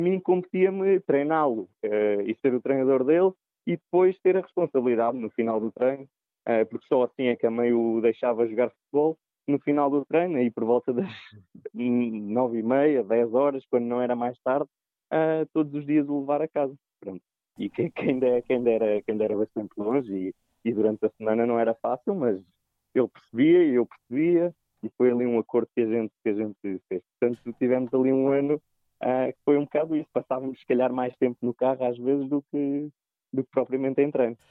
mim competia-me treiná-lo e ser o treinador dele e depois ter a responsabilidade no final do treino, porque só assim é que a meio o deixava jogar futebol no final do treino, aí por volta das 9h30, 10 horas, quando não era mais tarde, todos os dias o levar a casa. Pronto. E quem dera bastante longe e durante a semana não era fácil, mas ele percebia e eu percebia e foi ali um acordo que a gente fez. Portanto, tivemos ali um ano que foi um bocado isso. Passávamos, se calhar, mais tempo no carro às vezes do que propriamente em treino.